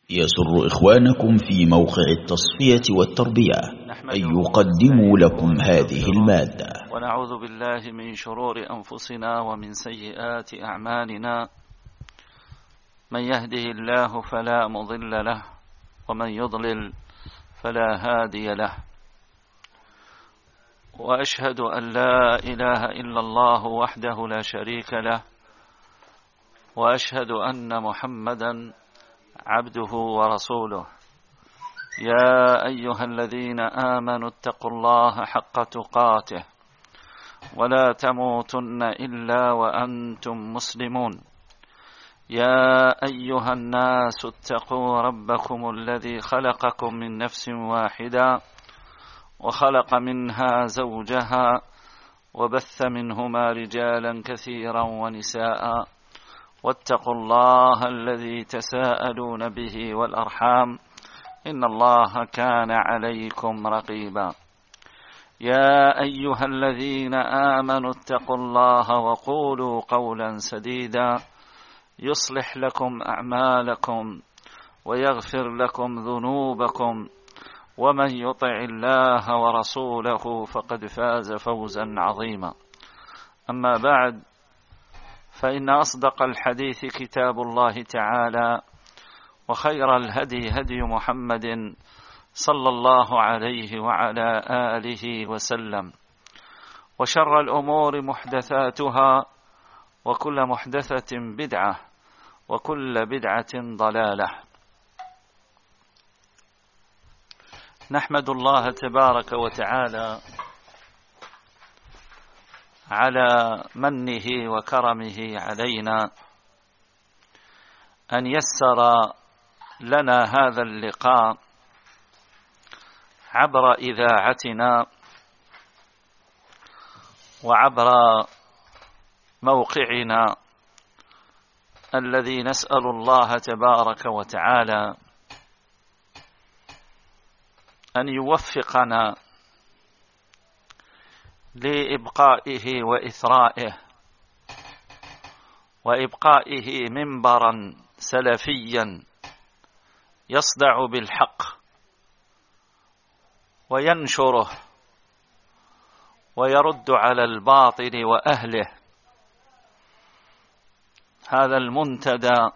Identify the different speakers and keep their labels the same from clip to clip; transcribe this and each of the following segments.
Speaker 1: يسر إخوانكم في موقع التصفية والتربية أن يقدموا لكم هذه المادة.
Speaker 2: ونعوذ بالله من شرور أنفسنا ومن سيئات أعمالنا، من يهده الله فلا مضل له ومن يضلل فلا هادي له، وأشهد أن لا إله إلا الله وحده لا شريك له، وأشهد أن محمدا عبده ورسوله. يا أيها الذين آمنوا اتقوا الله حق تقاته ولا تموتن إلا وأنتم مسلمون. يا أيها الناس اتقوا ربكم الذي خلقكم من نفس واحدة وخلق منها زوجها وبث منهما رجالا كثيرا ونساء، واتقوا الله الذي تساءلون به والأرحام إن الله كان عليكم رقيبا. يا أيها الذين آمنوا اتقوا الله وقولوا قولا سديدا يصلح لكم أعمالكم ويغفر لكم ذنوبكم، ومن يطع الله ورسوله فقد فاز فوزا عظيما. أما بعد، فإن أصدق الحديث كتاب الله تعالى، وخير الهدي هدي محمد صلى الله عليه وعلى آله وسلم، وشر الأمور محدثاتها، وكل محدثة بدعة، وكل بدعة ضلالة. نحمد الله تبارك وتعالى على منه وكرمه علينا أن يسر لنا هذا اللقاء عبر إذاعتنا وعبر موقعنا الذي نسأل الله تبارك وتعالى أن يوفقنا لإبقائه وإثرائه، وإبقائه منبرا سلفيا يصدع بالحق وينشره ويرد على الباطل وأهله. هذا المنتدى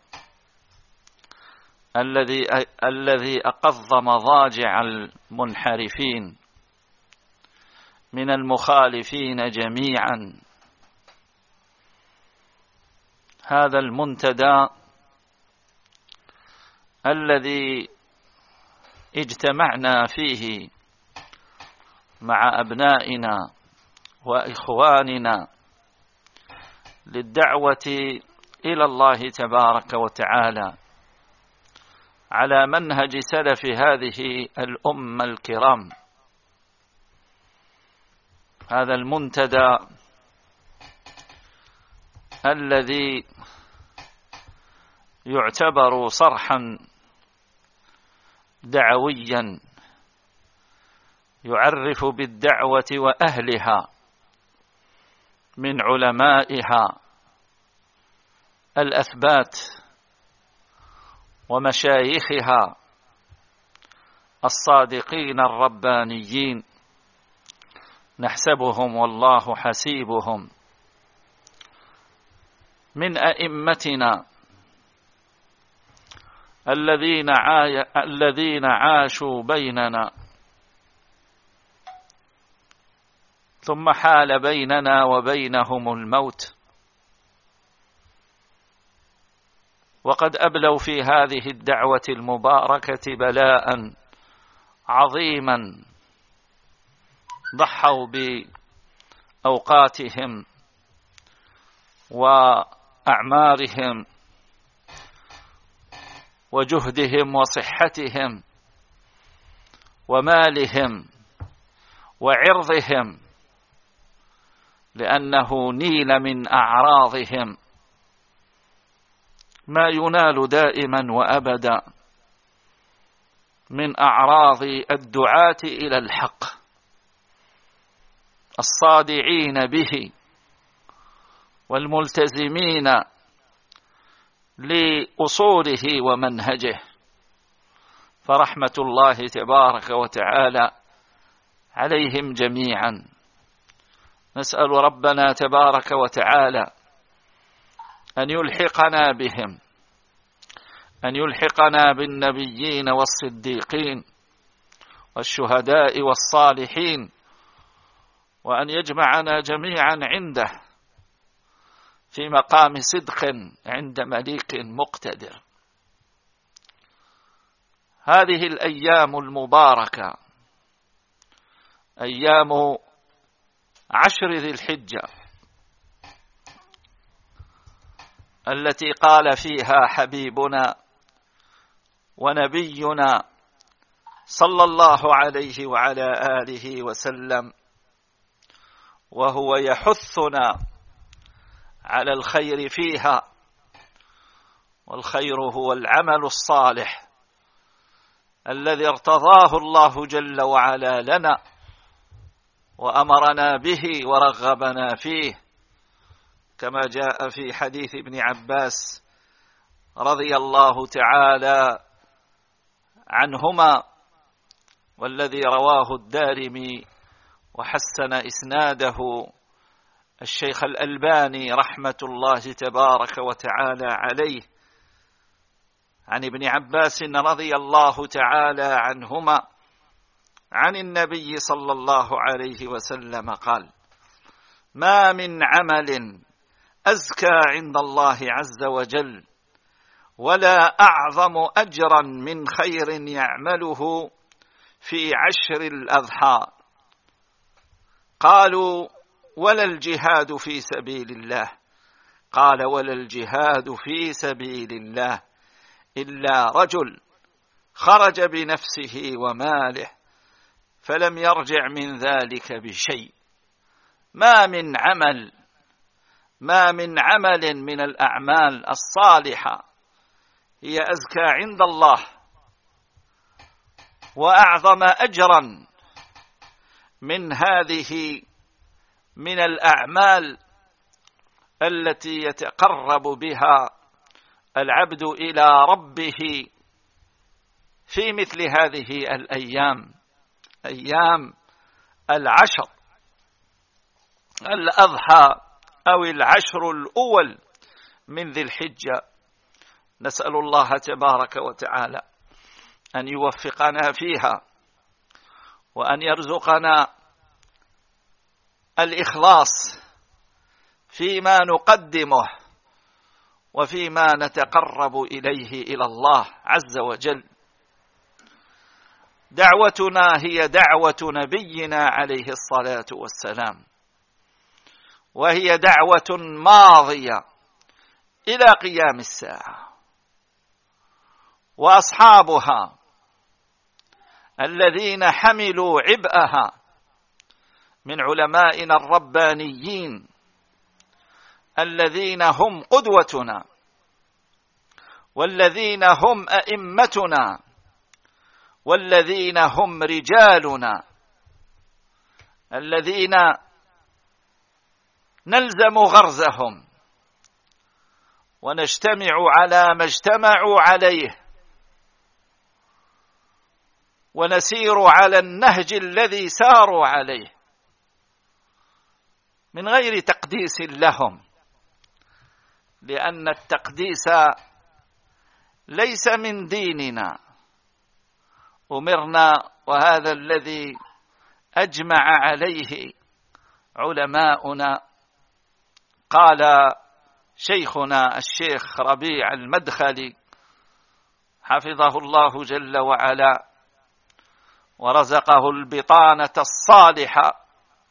Speaker 2: الذي أقض مضاجع المنحرفين من المخالفين جميعا، هذا المنتدى الذي اجتمعنا فيه مع أبنائنا وإخواننا للدعوة إلى الله تبارك وتعالى على منهج سلف هذه الأمة الكرام. هذا المنتدى الذي يعتبر صرحا دعويا يعرف بالدعوة وأهلها من علمائها الأثبات ومشايخها الصادقين الربانيين، نحسبهم والله حسيبهم، من أئمتنا الذين عاشوا بيننا ثم حال بيننا وبينهم الموت، وقد أبلوا في هذه الدعوة المباركة بلاء عظيما، ضحوا بأوقاتهم وأعمارهم وجهدهم وصحتهم ومالهم وعرضهم، لأنه نيل من أعراضهم ما ينال دائما وأبدا من أعراض الدعاة إلى الحق الصادعين به والملتزمين لأصوله ومنهجه، فرحمة الله تبارك وتعالى عليهم جميعا. نسأل ربنا تبارك وتعالى أن يلحقنا بهم، أن يلحقنا بالنبيين والصديقين والشهداء والصالحين، وأن يجمعنا جميعا عنده في مقام صدق عند مليك مقتدر. هذه الأيام المباركة أيام 10 ذي الحجة التي قال فيها حبيبنا ونبينا صلى الله عليه وعلى آله وسلم وهو يحثنا على الخير فيها، والخير هو العمل الصالح الذي ارتضاه الله جل وعلا لنا وأمرنا به ورغبنا فيه، كما جاء في حديث ابن عباس رضي الله تعالى عنهما، والذي رواه الدارمي وحسن إسناده الشيخ الألباني رحمة الله تبارك وتعالى عليه، عن ابن عباس رضي الله تعالى عنهما عن النبي صلى الله عليه وسلم قال: ما من عمل أزكى عند الله عز وجل ولا أعظم أجرا من خير يعمله في 10 الأضحى. قالوا: ولا الجهاد في سبيل الله؟ قال: ولا الجهاد في سبيل الله إلا رجل خرج بنفسه وماله فلم يرجع من ذلك بشيء. ما من عمل من الأعمال الصالحة هي أزكى عند الله وأعظم أجرا من هذه من الأعمال التي يتقرب بها العبد إلى ربه في مثل هذه الأيام، أيام 10 الأضحى أو 10 الأول من ذي الحجة. نسأل الله تبارك وتعالى أن يوفقنا فيها وأن يرزقنا الإخلاص فيما نقدمه وفيما نتقرب إليه إلى الله عز وجل. دعوتنا هي دعوة نبينا عليه الصلاة والسلام، وهي دعوة ماضية إلى قيام الساعة، وأصحابها الذين حملوا عبئها من علمائنا الربانيين الذين هم قدوتنا والذين هم أئمتنا والذين هم رجالنا الذين نلزم غرزهم ونجتمع على ما اجتمعوا عليه ونسير على النهج الذي ساروا عليه من غير تقديس لهم، لأن التقديس ليس من ديننا. أمرنا، وهذا الذي أجمع عليه علماؤنا. قال شيخنا الشيخ ربيع المدخلي حفظه الله جل وعلا ورزقه البطانة الصالحة،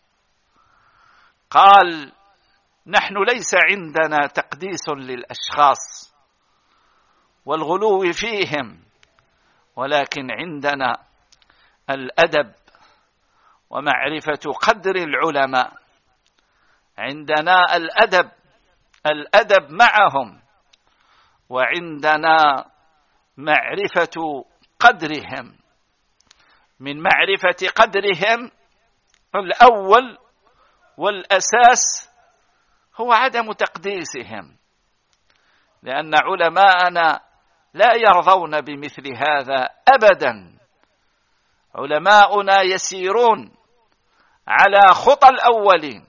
Speaker 2: قال: نحن ليس عندنا تقديس للأشخاص والغلو فيهم، ولكن عندنا الأدب ومعرفة قدر العلماء. عندنا الأدب معهم، وعندنا معرفة قدرهم. من معرفة قدرهم الأول والأساس هو عدم تقديسهم، لأن علماءنا لا يرضون بمثل هذا أبدا. علماؤنا يسيرون على خطى الأولين،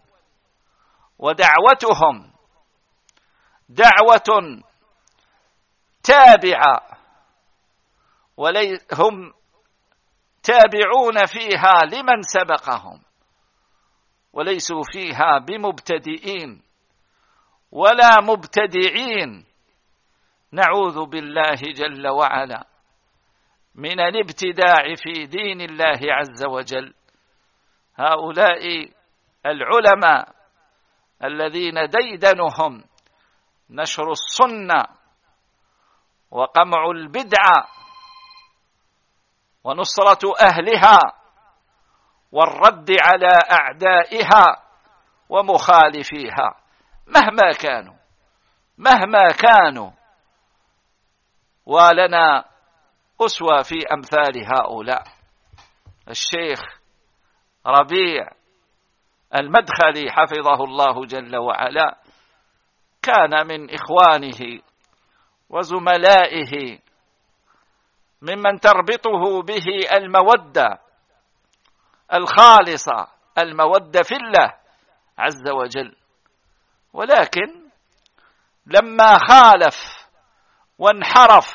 Speaker 2: ودعوتهم دعوة تابعة، هم تابعون فيها لمن سبقهم، وليسوا فيها بمبتدئين ولا مبتدعين. نعوذ بالله جل وعلا من الابتداع في دين الله عز وجل. هؤلاء العلماء الذين ديدنهم نشر السنة وقمع البدعة ونصرة أهلها والرد على أعدائها ومخالفيها مهما كانوا، ولنا أسوة في أمثال هؤلاء. الشيخ ربيع المدخلي حفظه الله جل وعلا كان من إخوانه وزملائه ممن تربطه به المودة الخالصة، المودة في الله عز وجل، ولكن لما خالف وانحرف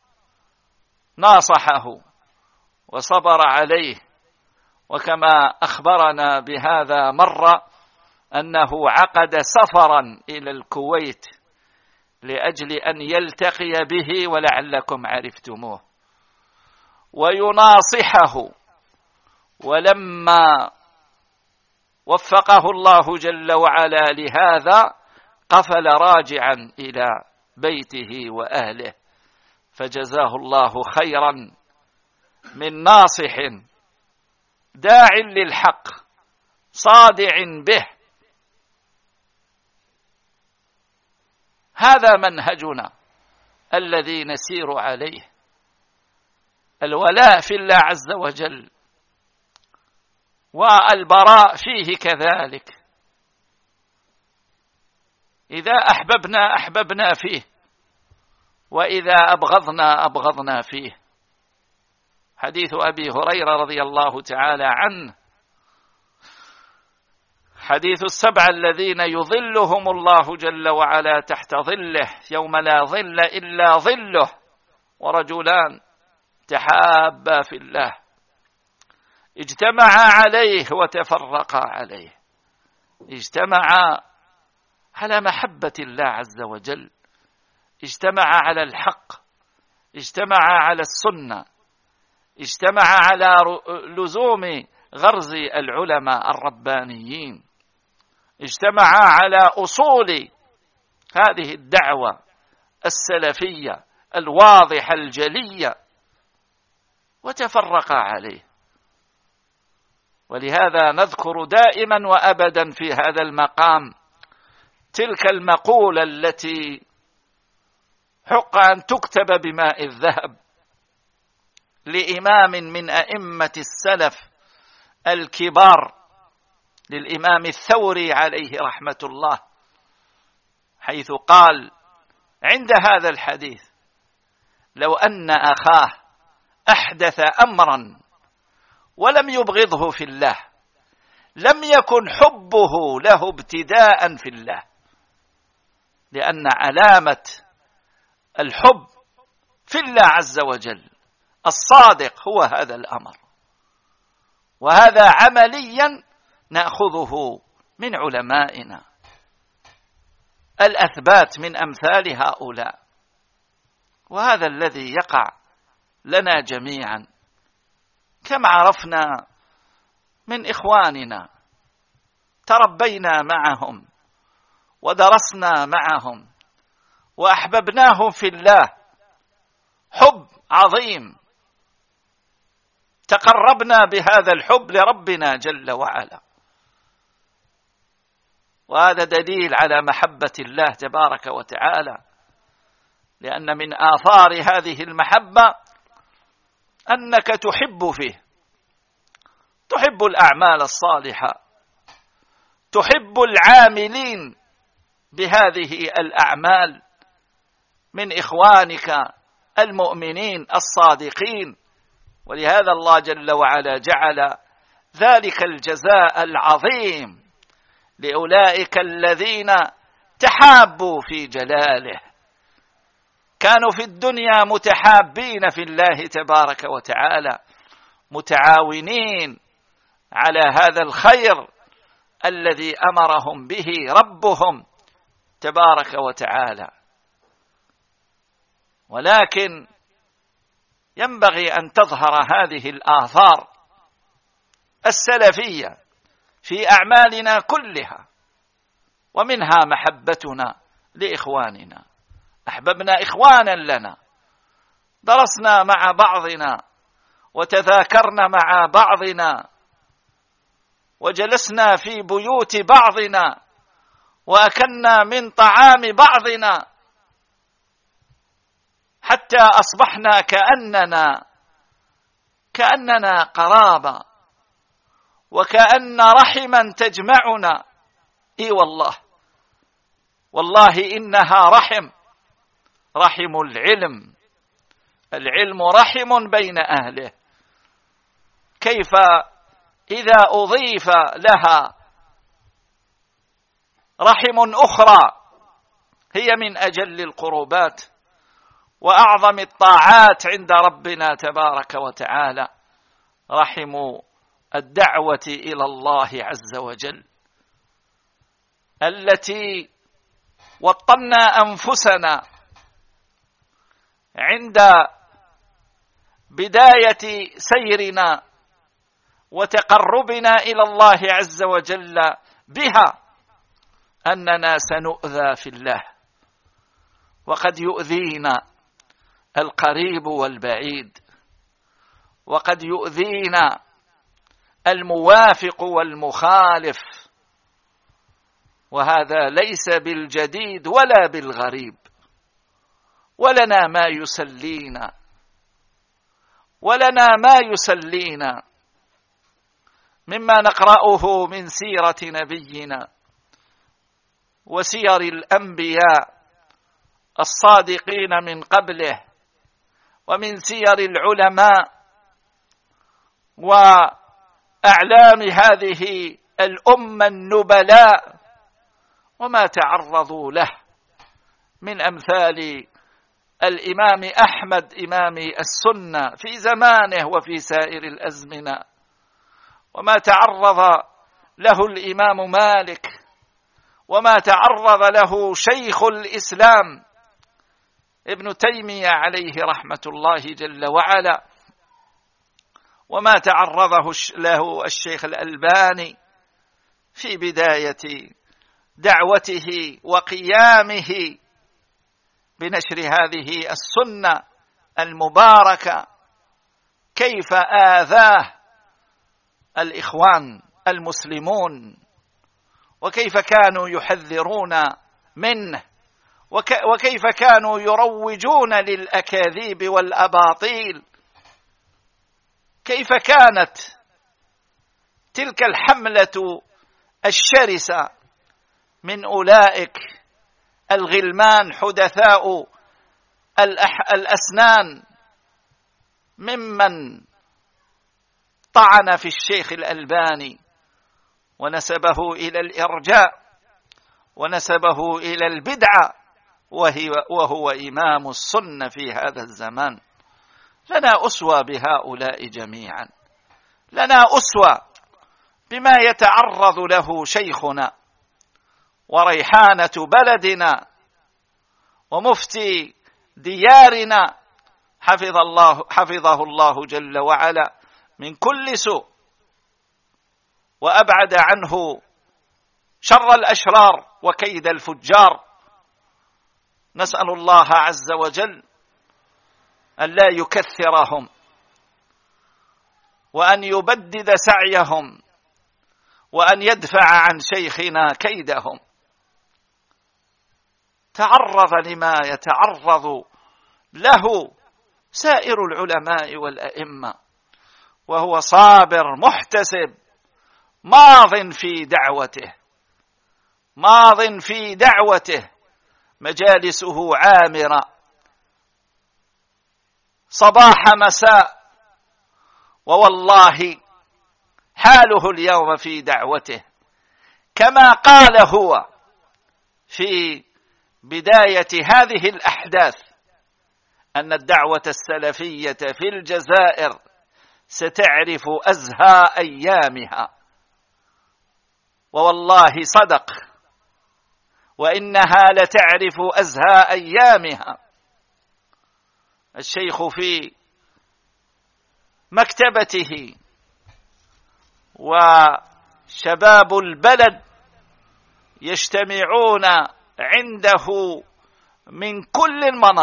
Speaker 2: ناصحه وصبر عليه. وكما أخبرنا بهذا مرة أنه عقد سفرا إلى الكويت لأجل أن يلتقي به، ولعلكم عرفتموه، ويناصحه. ولما وفقه الله جل وعلا لهذا قفل راجعا إلى بيته وأهله، فجزاه الله خيرا من ناصح داع للحق صادع به. هذا منهجنا الذي نسير عليه، الولاء في الله عز وجل، والبراء فيه كذلك. إذا أحببنا فيه، وإذا أبغضنا فيه. حديث أبي هريرة رضي الله تعالى عنه، حديث السبعة الذين يظلهم الله جل وعلا تحت ظله يوم لا ظل إلا ظله، ورجلان تحابا في الله اجتمعا عليه وتفرقا عليه. اجتمعا على محبة الله عز وجل، اجتمعا على الحق، اجتمعا على السنة، اجتمعا على لزوم غرز العلماء الربانيين، اجتمعا على أصول هذه الدعوة السلفية الواضحة الجلية، وتفرقا عليه. ولهذا نذكر دائما وأبدا في هذا المقام تلك المقولة التي حق أن تكتب بماء الذهب لإمام من أئمة السلف الكبار، للإمام الثوري عليه رحمة الله، حيث قال عند هذا الحديث: لو أن أخاه أحدث أمرا ولم يبغضه في الله لم يكن حبه له ابتداء في الله، لأن علامة الحب في الله عز وجل الصادق هو هذا الأمر. وهذا عمليا نأخذه من علمائنا الأثبات من أمثال هؤلاء، وهذا الذي يقع لنا جميعا. كم عرفنا من إخواننا تربينا معهم ودرسنا معهم وأحببناهم في الله حب عظيم، تقربنا بهذا الحب لربنا جل وعلا، وهذا دليل على محبة الله تبارك وتعالى، لأن من آثار هذه المحبة أنك تحب فيه، تحب الأعمال الصالحة، تحب العاملين بهذه الأعمال من إخوانك المؤمنين الصادقين. ولهذا الله جل وعلا جعل ذلك الجزاء العظيم لأولئك الذين تحابوا في جلاله، كانوا في الدنيا متحابين في الله تبارك وتعالى، متعاونين على هذا الخير الذي أمرهم به ربهم تبارك وتعالى. ولكن ينبغي أن تظهر هذه الآثار السلفية في أعمالنا كلها، ومنها محبتنا لإخواننا، أحببنا إخوانا لنا، درسنا مع بعضنا وتذاكرنا مع بعضنا، وجلسنا في بيوت بعضنا، وأكلنا من طعام بعضنا، حتى أصبحنا كأننا قرابة، وكأن رحما تجمعنا. إي والله إنها رحم العلم رحم بين أهله. كيف إذا أضيف لها رحم أخرى هي من أجل القربات وأعظم الطاعات عند ربنا تبارك وتعالى، رحم الدعوة إلى الله عز وجل، التي وطنا أنفسنا عند بداية سيرنا وتقربنا إلى الله عز وجل بها أننا سنؤذى في الله، وقد يؤذينا القريب والبعيد، وقد يؤذينا الموافق والمخالف، وهذا ليس بالجديد ولا بالغريب. ولنا ما يسلينا مما نقرأه من سيرة نبينا وسير الأنبياء الصادقين من قبله، ومن سير العلماء وأعلام هذه الأمة النبلاء، وما تعرضوا له من أمثال الإمام أحمد إمام السنة في زمانه وفي سائر الأزمنة، وما تعرض له الإمام مالك، وما تعرض له شيخ الإسلام ابن تيمية عليه رحمة الله جل وعلا، وما تعرضه له الشيخ الألباني في بداية دعوته وقيامه بنشر هذه السنة المباركة. كيف آذاه الإخوان المسلمون، وكيف كانوا يحذرون منه، وكيف كانوا يروجون للأكاذيب والأباطيل. كيف كانت تلك الحملة الشرسة من أولئك الغلمان حدثاء الأسنان ممن طعن في الشيخ الألباني ونسبه إلى الإرجاء ونسبه إلى البدعة، وهو إمام السنة في هذا الزمان. لنا أسوة بهؤلاء جميعا، لنا أسوة بما يتعرض له شيخنا وريحانة بلدنا ومفتي ديارنا حفظه الله جل وعلا من كل سوء، وأبعد عنه شر الأشرار وكيد الفجار. نسأل الله عز وجل أن لا يكثرهم، وأن يبدد سعيهم، وأن يدفع عن شيخنا كيدهم. تعرض لما يتعرض له سائر العلماء والأئمة، وهو صابر محتسب ماض في دعوته، مجالسه عامرة صباح مساء، ووالله حاله اليوم في دعوته كما قال هو في بداية هذه الأحداث أن الدعوة السلفية في الجزائر ستعرف أزهى أيامها، ووالله صدق، وإنها لتعرف أزهى أيامها. الشيخ في مكتبته وشباب البلد يجتمعون عنده من كل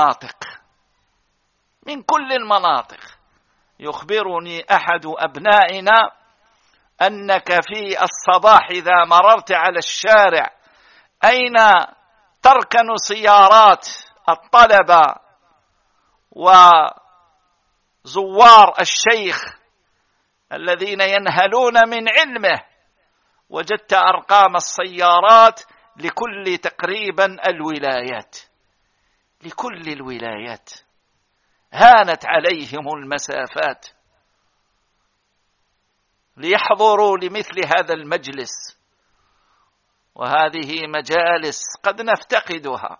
Speaker 2: المناطق. يخبرني أحد أبنائنا أنك في الصباح إذا مررت على الشارع أين تركن سيارات الطلبة وزوار الشيخ الذين ينهلون من علمه، وجدت أرقام السيارات لكل تقريبا الولايات، لكل الولايات. هانت عليهم المسافات ليحضروا لمثل هذا المجلس، وهذه مجالس قد نفتقدها،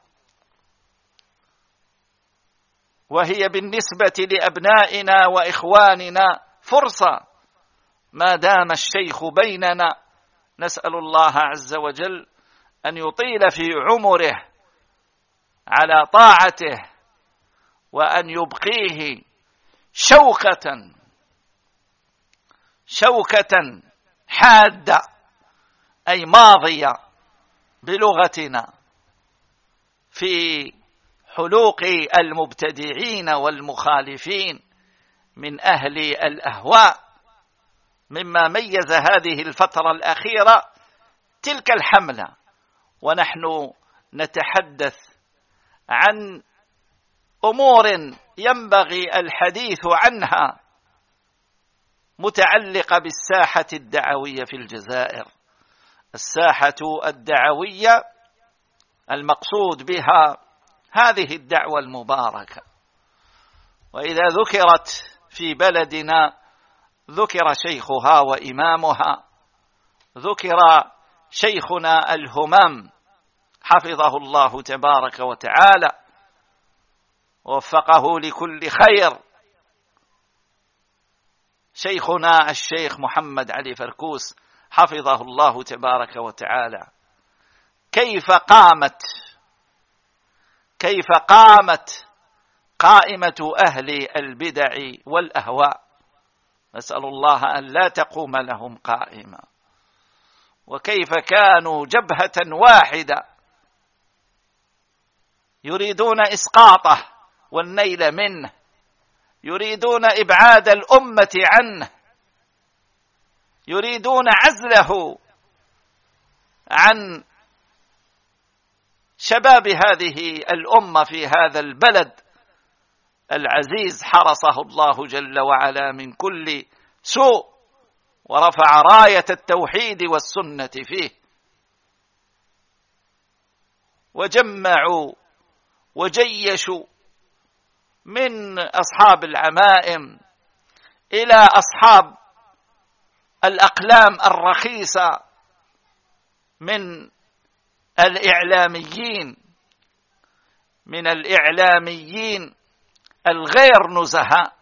Speaker 2: وهي بالنسبة لأبنائنا وإخواننا فرصة ما دام الشيخ بيننا. نسأل الله عز وجل أن يطيل في عمره على طاعته، وأن يبقيه شوكة حادة، أي ماضية بلغتنا، في حلوق المبتدعين والمخالفين من أهل الأهواء. مما ميز هذه الفترة الأخيرة تلك الحملة، ونحن نتحدث عن أمور ينبغي الحديث عنها متعلقة بالساحة الدعوية في الجزائر. الساحة الدعوية المقصود بها هذه الدعوة المباركة، وإذا ذكرت في بلدنا ذكر شيخها وإمامها، ذكر شيخنا الهمام حفظه الله تبارك وتعالى ووفقه لكل خير، شيخنا الشيخ محمد علي فركوس حفظه الله تبارك وتعالى. كيف قامت قائمة أهل البدع والأهواء، نسأل الله أن لا تقوم لهم قائمة. وكيف كانوا جبهة واحدة يريدون إسقاطه والنيل منه، يريدون إبعاد الأمة عنه، يريدون عزله عن شباب هذه الأمة في هذا البلد العزيز، حرسه الله جل وعلا من كل سوء، ورفع راية التوحيد والسنة فيه، وجمعوا وجيشوا من أصحاب العمائم إلى أصحاب الأقلام الرخيصة من الإعلاميين الغير نزهاء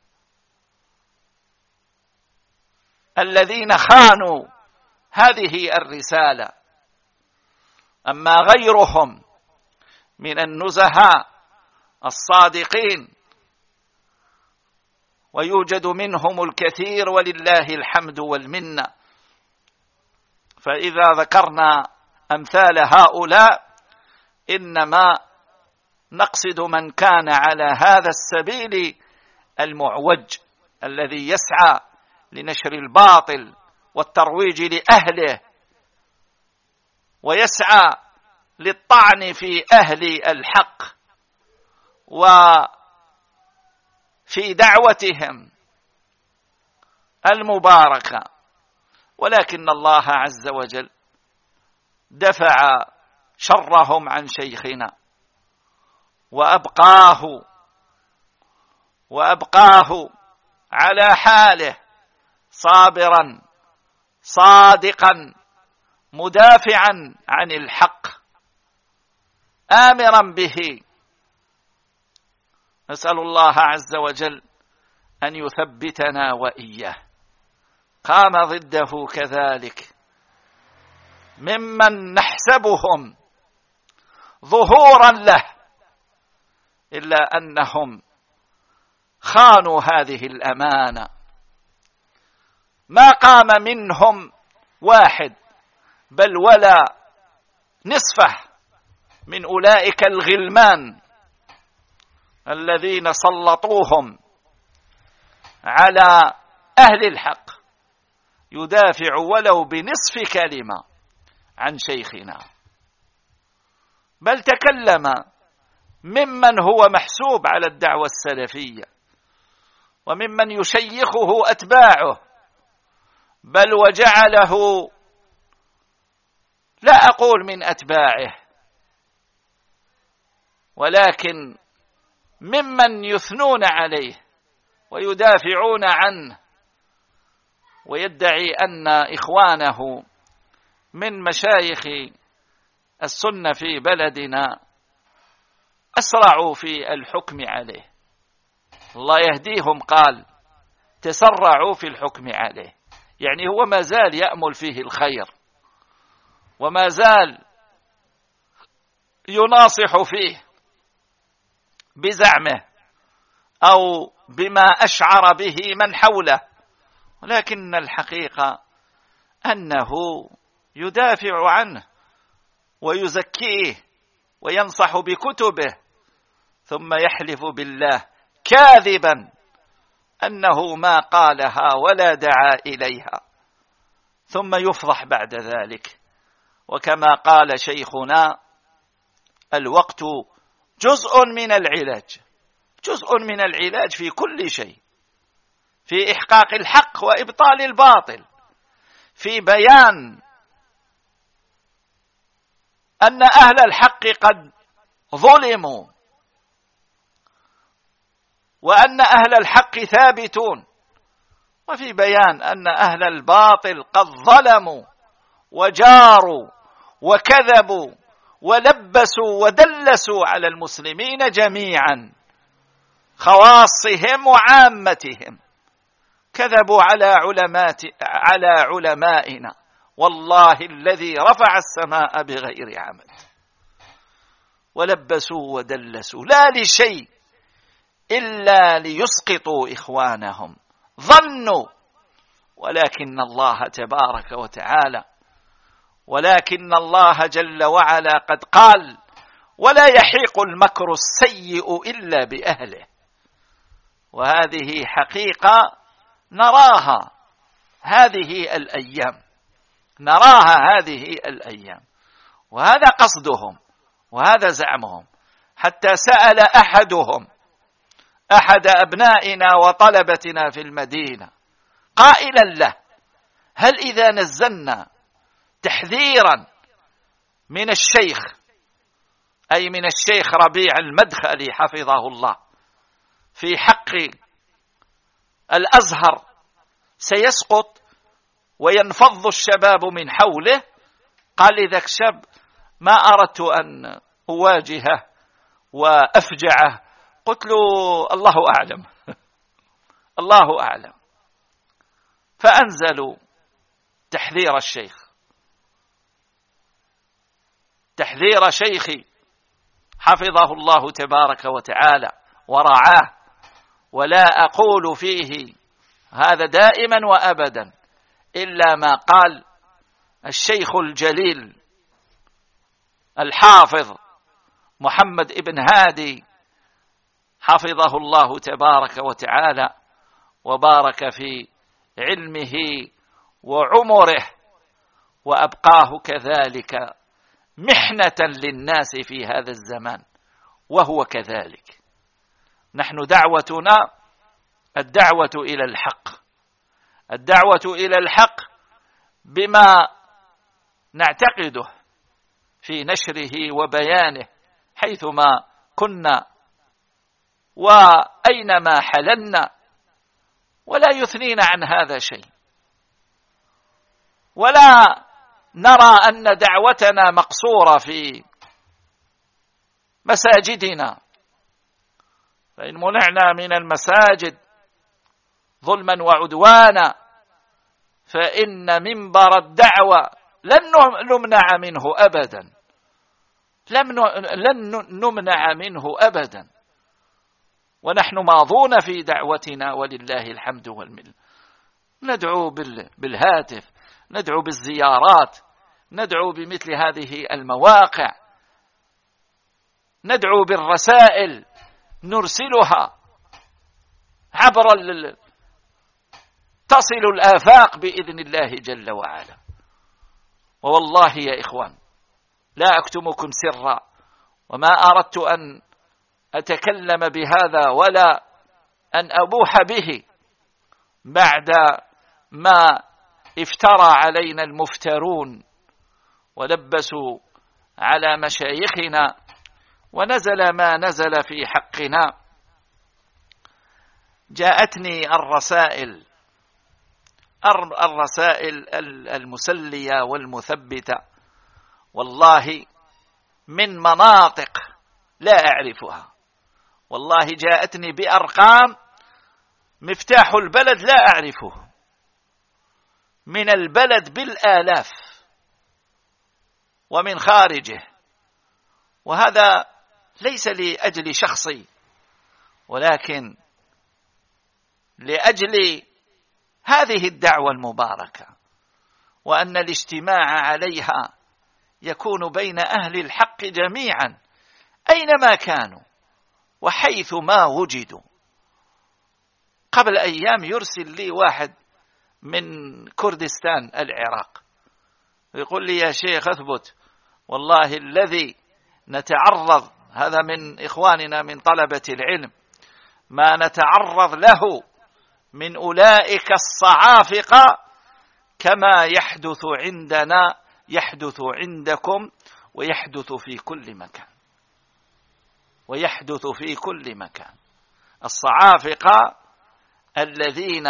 Speaker 2: الذين خانوا هذه الرسالة. أما غيرهم من النزهاء الصادقين، ويوجد منهم الكثير ولله الحمد والمنة، فإذا ذكرنا أمثال هؤلاء إنما نقصد من كان على هذا السبيل المعوج الذي يسعى لنشر الباطل والترويج لأهله، ويسعى للطعن في أهل الحق وفي دعوتهم المباركة. ولكن الله عز وجل دفع شرهم عن شيخنا وأبقاه وأبقاه على حاله صابرا صادقا مدافعا عن الحق آمرا به. نسأل الله عز وجل أن يثبتنا وإياه. قام ضده كذلك ممن نحسبهم ظهورا له، إلا أنهم خانوا هذه الأمانة. ما قام منهم واحد بل ولا نصفه من أولئك الغلمان الذين سلطوهم على أهل الحق يدافع ولو بنصف كلمة عن شيخنا، بل تكلم ممن هو محسوب على الدعوة السلفية وممن يشيخه أتباعه، بل وجعله لا أقول من أتباعه ولكن ممن يثنون عليه ويدافعون عنه، ويدعي أن إخوانه من مشايخ السنة في بلدنا أسرعوا في الحكم عليه. الله يهديهم، قال تسرعوا في الحكم عليه، يعني هو ما زال يأمل فيه الخير وما زال يناصح فيه بزعمه أو بما أشعر به من حوله، ولكن الحقيقة أنه يدافع عنه ويزكيه وينصح بكتبه، ثم يحلف بالله كاذبا أنه ما قالها ولا دعا إليها، ثم يفضح بعد ذلك. وكما قال شيخنا: الوقت جزء من العلاج، جزء من العلاج في كل شيء، في إحقاق الحق وإبطال الباطل، في بيان أن أهل الحق قد ظلموا وأن أهل الحق ثابتون، وفي بيان أن أهل الباطل قد ظلموا وجاروا وكذبوا ولبسوا ودلسوا على المسلمين جميعا، خواصهم وعامتهم. كذبوا على علمائنا، والله الذي رفع السماء بغير عمد، ولبسوا ودلسوا لا لشيء إلا ليسقطوا إخوانهم. ظنوا، ولكن الله تبارك وتعالى، ولكن الله جل وعلا قد قال: ولا يحيق المكر السيء إلا بأهله. وهذه حقيقة نراها هذه الأيام، نراها هذه الأيام، وهذا قصدهم وهذا زعمهم. حتى سأل أحدهم أحد أبنائنا وطلبتنا في المدينة قائلا له: هل إذا نزلنا تحذيرا من الشيخ، أي من الشيخ ربيع المدخلي حفظه الله، في حق الأزهر سيسقط وينفض الشباب من حوله؟ قال لي ذاك شاب: ما أردت أن أواجهه وأفجعه، قلت له: الله أعلم الله أعلم. فأنزلوا تحذير الشيخ، تحذير شيخي حفظه الله تبارك وتعالى ورعاه. ولا أقول فيه هذا دائما وأبدا إلا ما قال الشيخ الجليل الحافظ محمد ابن هادي حفظه الله تبارك وتعالى وبارك في علمه وعمره، وأبقاه كذلك محنة للناس في هذا الزمان، وهو كذلك. نحن دعوتنا الدعوة إلى الحق، الدعوة إلى الحق بما نعتقده في نشره وبيانه حيثما كنا وأينما حللنا، ولا يثنين عن هذا شيء، ولا نرى أن دعوتنا مقصورة في مساجدنا، فإن منعنا من المساجد ظلما وعدوانا فإن منبر الدعوة لن نمنع منه أبدا، لن نمنع منه أبدا، ونحن ماضون في دعوتنا ولله الحمد والمنة. ندعو بالهاتف، ندعو بالزيارات، ندعو بمثل هذه المواقع، ندعو بالرسائل نرسلها عبر تصل الآفاق بإذن الله جل وعلا. ووالله يا إخوان لا أكتمكم سرا، وما أردت أن أتكلم بهذا ولا أن أبوح به بعد ما افترى علينا المفترون ولبسوا على مشايخنا ونزل ما نزل في حقنا. جاءتني الرسائل المسلية والمثبتة والله من مناطق لا أعرفها، والله جاءتني بأرقام مفتاح البلد لا أعرفه، من البلد بالآلاف ومن خارجه، وهذا ليس لأجل شخصي ولكن لأجل هذه الدعوة المباركة، وأن الاجتماع عليها يكون بين أهل الحق جميعا أينما كانوا وحيث ما وجدوا. قبل أيام يرسل لي واحد من كردستان العراق يقول لي يا شيخ أثبت، والله الذي نتعرض، هذا من إخواننا من طلبة العلم، ما نتعرض له من أولئك الصعافقة كما يحدث عندنا يحدث عندكم ويحدث في كل مكان، ويحدث في كل مكان. الصعافقة الذين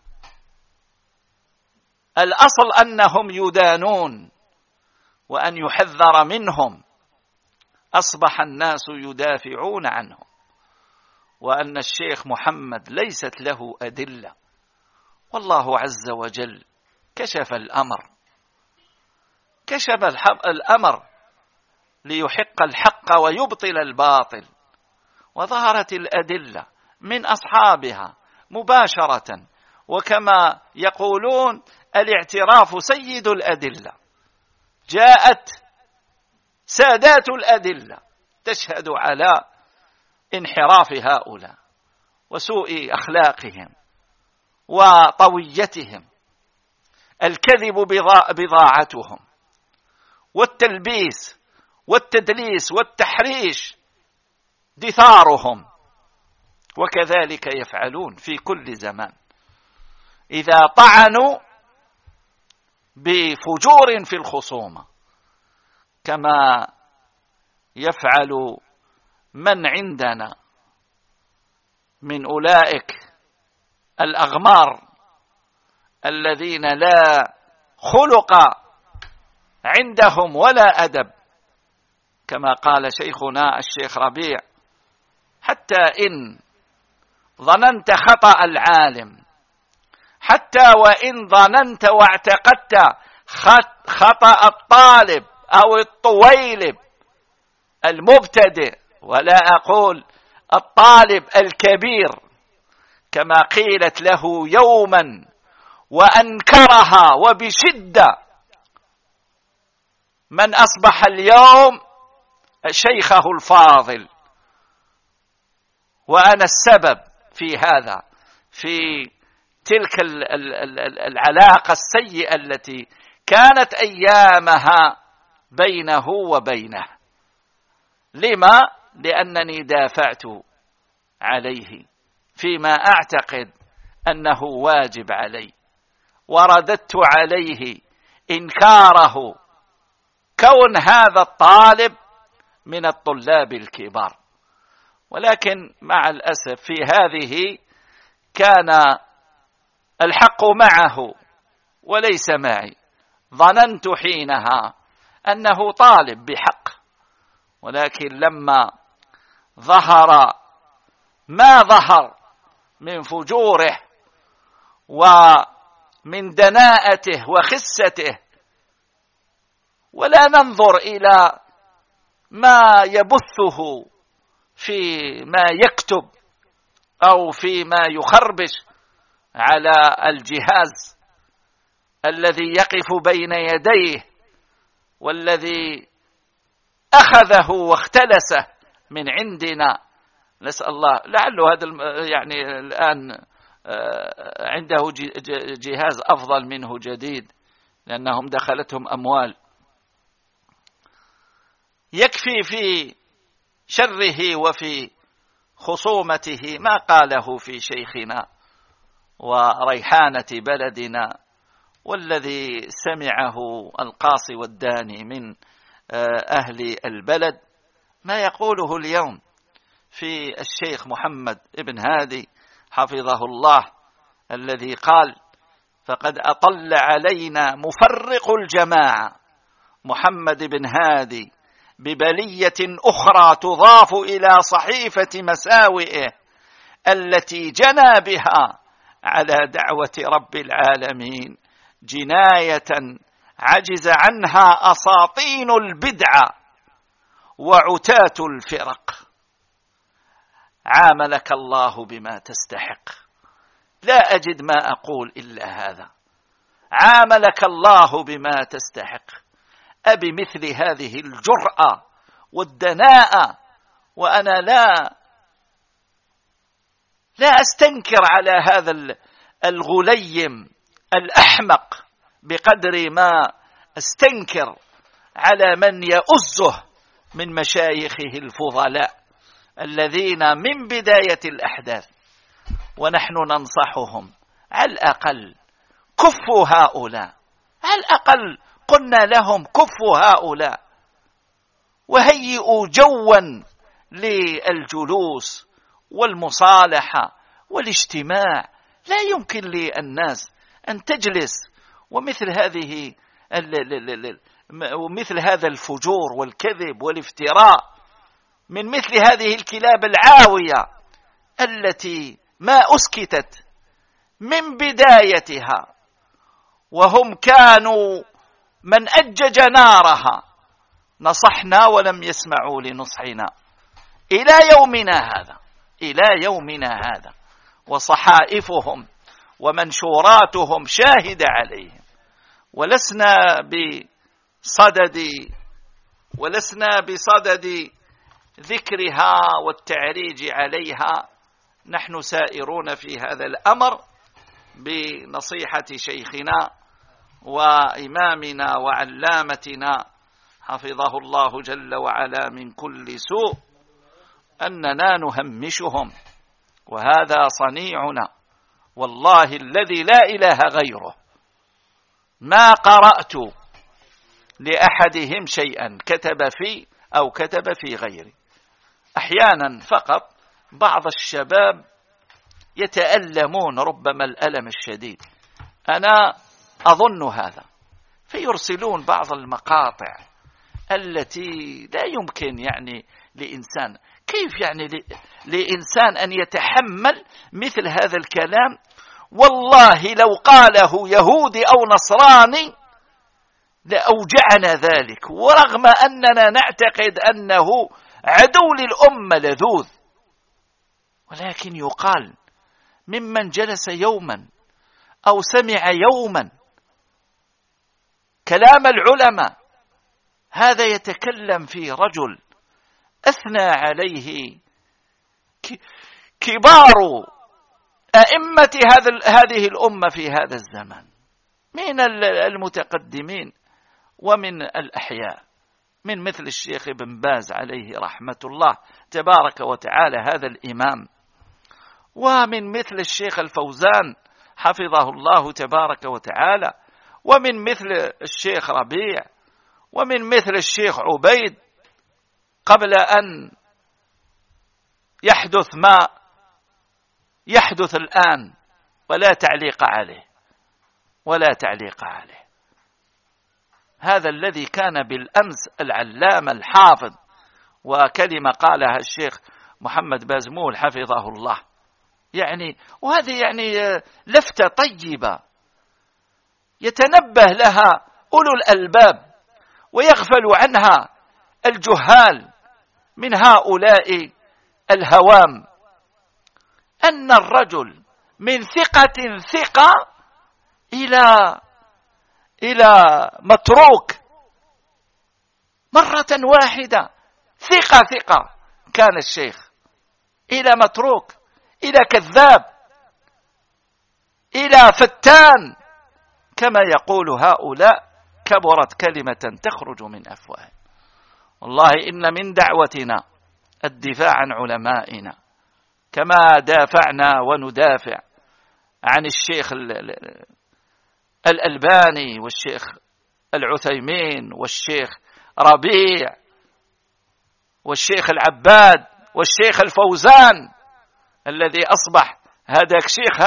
Speaker 2: الأصل أنهم يدانون وأن يحذر منهم، أصبح الناس يدافعون عنهم، وأن الشيخ محمد ليست له أدلة، والله عز وجل كشف الأمر، كشف الأمر ليحق الحق ويبطل الباطل، وظهرت الأدلة من أصحابها مباشرة، وكما يقولون الاعتراف سيد الأدلة. جاءت سادات الأدلة تشهد على انحراف هؤلاء وسوء أخلاقهم وطويتهم، الكذب بضاعتهم، والتلبيس والتدليس والتحريش دثارهم، وكذلك يفعلون في كل زمان إذا طعنوا بفجور في الخصومة، كما يفعل من عندنا من أولئك الأغمار الذين لا خلق عندهم ولا أدب، كما قال شيخنا الشيخ ربيع: حتى إن ظننت خطأ العالم، حتى وإن ظننت واعتقدت خطأ الطالب أو الطويلب المبتدئ، ولا أقول الطالب الكبير، كما قيلت له يوما وأنكرها وبشدة من أصبح اليوم شيخه الفاضل، وأنا السبب في هذا، في تلك العلاقة السيئة التي كانت أيامها بينه وبينه. لما؟ لأنني دافعت عليه فيما أعتقد أنه واجب علي، ورددت عليه إنكاره كون هذا الطالب من الطلاب الكبار، ولكن مع الأسف في هذه كان الحق معه وليس معي. ظننت حينها أنه طالب بحق، ولكن لما ظهر ما ظهر من فجوره ومن دناءته وخسته، ولا ننظر إلى ما يبثه في ما يكتب أو في ما يخربش على الجهاز الذي يقف بين يديه والذي أخذه واختلسه من عندنا. نسأل الله، لعله هذا يعني الآن عنده جهاز أفضل منه جديد لأنهم دخلتهم أموال. يكفي في شره وفي خصومته ما قاله في شيخنا وريحانة بلدنا، والذي سمعه القاصي والداني من أهل البلد ما يقوله اليوم في الشيخ محمد بن هادي حفظه الله، الذي قال: فقد أطل علينا مفرق الجماعة محمد بن هادي ببلية أخرى تضاف إلى صحيفة مساوئه التي جنى بها على دعوة رب العالمين جناية عجز عنها أساطين البدعة وعتاة الفرق. عاملك الله بما تستحق، لا أجد ما أقول إلا هذا. عاملك الله بما تستحق. أبي مثل هذه الجرأة والدناءة، وأنا لا أستنكر على هذا الغليم الأحمق بقدر ما أستنكر على من يؤزه من مشايخه الفضلاء الذين من بداية الأحداث ونحن ننصحهم على الأقل كفوا هؤلاء، على الأقل قلنا لهم كفوا هؤلاء وهيئوا جوا للجلوس والمصالحة والاجتماع. لا يمكن للناس أن تجلس ومثل هذا الفجور والكذب والافتراء من مثل هذه الكلاب العاوية التي ما أسكتت من بدايتها، وهم كانوا من أجج نارها. نصحنا ولم يسمعوا لنصحنا إلى يومنا هذا، وصحائفهم ومنشوراتهم شاهدة عليهم، ولسنا بصدد ذكرها والتعريج عليها. نحن سائرون في هذا الأمر بنصيحة شيخنا وإمامنا وعلامتنا حفظه الله جل وعلا من كل سوء، أننا نهمشهم، وهذا صنيعنا والله الذي لا إله غيره. ما قرأت لأحدهم شيئا كتب في أو كتب في غيري. أحيانا فقط بعض الشباب يتألمون ربما الألم الشديد، أنا أظن هذا، فيرسلون بعض المقاطع التي لا يمكن يعني لإنسان، كيف يعني لإنسان أن يتحمل مثل هذا الكلام؟ والله لو قاله يهودي أو نصراني لأوجعنا ذلك، ورغم أننا نعتقد أنه عدو للأمة لذوذ، ولكن يقال ممن جلس يوما أو سمع يوما كلام العلماء. هذا يتكلم في رجل أثنى عليه كبار أئمة هذه الأمة في هذا الزمان من المتقدمين ومن الأحياء، من مثل الشيخ ابن باز عليه رحمة الله تبارك وتعالى هذا الإمام، ومن مثل الشيخ الفوزان حفظه الله تبارك وتعالى، ومن مثل الشيخ ربيع، ومن مثل الشيخ عبيد قبل أن يحدث ما يحدث الآن ولا تعليق عليه، ولا تعليق عليه. هذا الذي كان بالأمس العلامة الحافظ، وكلمة قالها الشيخ محمد بازمول حفظه الله، يعني وهذه يعني لفتة طيبة يتنبه لها أولو الألباب ويغفل عنها الجهال من هؤلاء الهوام، أن الرجل من ثقة إلى متروك مرة واحدة. ثقة كان الشيخ، إلى متروك، إلى كذاب، إلى فتان، كما يقول هؤلاء. كبرت كلمة تخرج من أفواههم. والله إن من دعوتنا الدفاع عن علمائنا، كما دافعنا وندافع عن الشيخ الألباني والشيخ العثيمين والشيخ ربيع والشيخ العباد والشيخ الفوزان الذي أصبح هداك شيخ،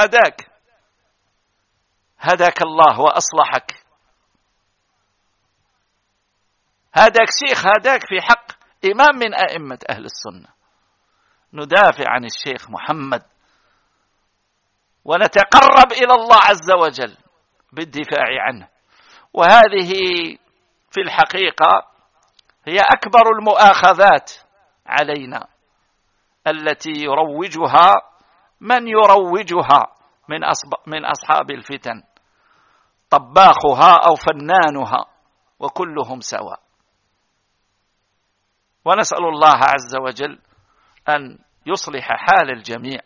Speaker 2: هداك الله وأصلحك، هداك شيخ، هداك في حق إمام من أئمة أهل السنة. ندافع عن الشيخ محمد ونتقرب إلى الله عز وجل بالدفاع عنه. وهذه في الحقيقة هي أكبر المؤاخذات علينا التي يروجها من يروجها من أصحاب الفتن، طباخها أو فنانها، وكلهم سواء. ونسأل الله عز وجل أن يصلح حال الجميع.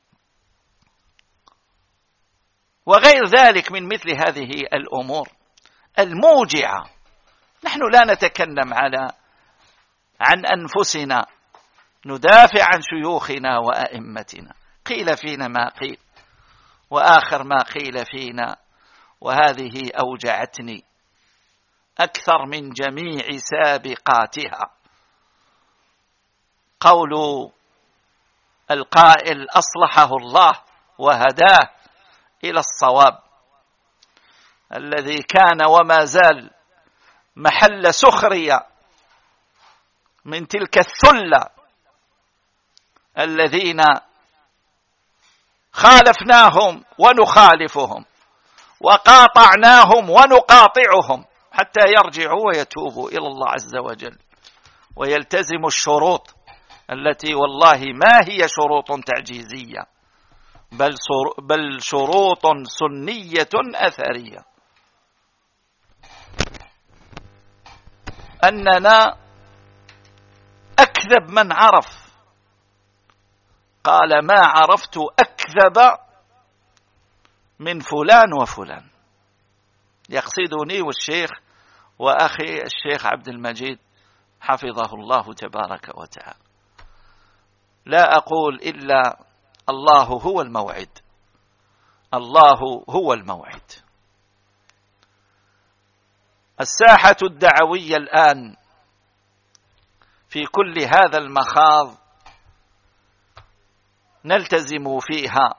Speaker 2: وغير ذلك من مثل هذه الأمور الموجعة. نحن لا نتكلم عن أنفسنا، ندافع عن شيوخنا وأئمتنا. قيل فينا ما قيل، وآخر ما قيل فينا، وهذه أوجعتني أكثر من جميع سابقاتها، قول القائل أصلحه الله وهداه إلى الصواب، الذي كان وما زال محل سخرية من تلك الثلة الذين خالفناهم ونخالفهم وقاطعناهم ونقاطعهم حتى يرجعوا ويتوبوا إلى الله عز وجل ويلتزموا الشروط التي والله ما هي شروط تعجيزية، بل شروط سنية أثرية. أننا أكذب من عرف، قال ما عرفت أكذب من فلان وفلان، يقصدني والشيخ وأخي الشيخ عبد المجيد حفظه الله تبارك وتعالى. لا أقول إلا الله هو الموعد، الله هو الموعد. الساحة الدعوية الآن في كل هذا المخاض نلتزم فيها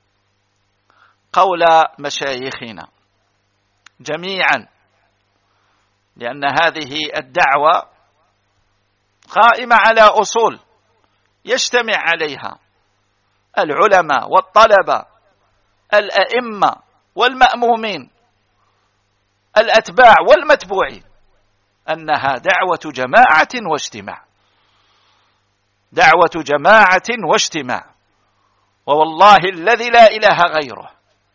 Speaker 2: قول مشايخنا جميعا، لأن هذه الدعوة قائمة على أصول يجتمع عليها العلماء والطلبة، الأئمة والمأمومين، الأتباع والمتبوعين، أنها دعوة جماعة واجتماع، دعوة جماعة واجتماع. ووالله الذي لا إله غيره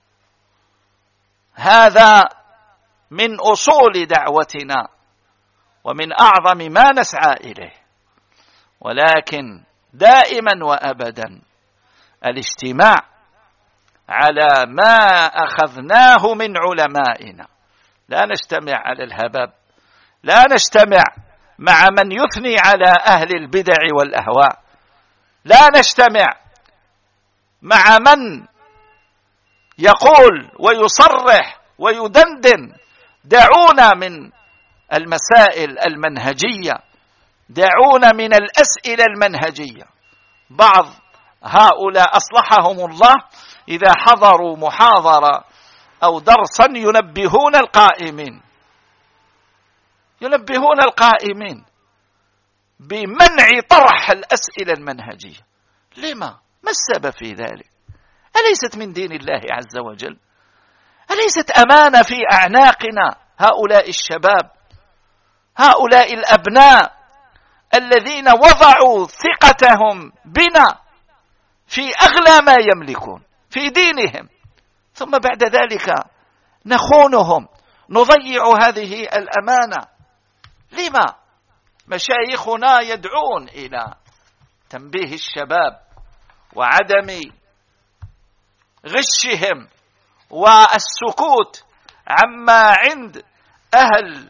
Speaker 2: هذا من أصول دعوتنا ومن أعظم ما نسعى إليه. ولكن دائما وأبدا الاجتماع على ما أخذناه من علمائنا، لا نجتمع على الهباب، لا نجتمع مع من يثني على أهل البدع والأهواء، لا نجتمع مع من يقول ويصرح ويدندن. دعونا من المسائل المنهجية، دعونا من الأسئلة المنهجية، بعض هؤلاء أصلحهم الله إذا حضروا محاضرة أو درسا ينبهون القائمين بمنع طرح الأسئلة المنهجية. لما؟ ما السبب في ذلك؟ أليست من دين الله عز وجل؟ أليست أمانة في أعناقنا هؤلاء الشباب، هؤلاء الأبناء الذين وضعوا ثقتهم بنا في أغلى ما يملكون في دينهم، ثم بعد ذلك نخونهم، نضيع هذه الأمانة؟ لما؟ مشايخنا يدعون إلى تنبيه الشباب وعدم غشهم والسكوت عما عند أهل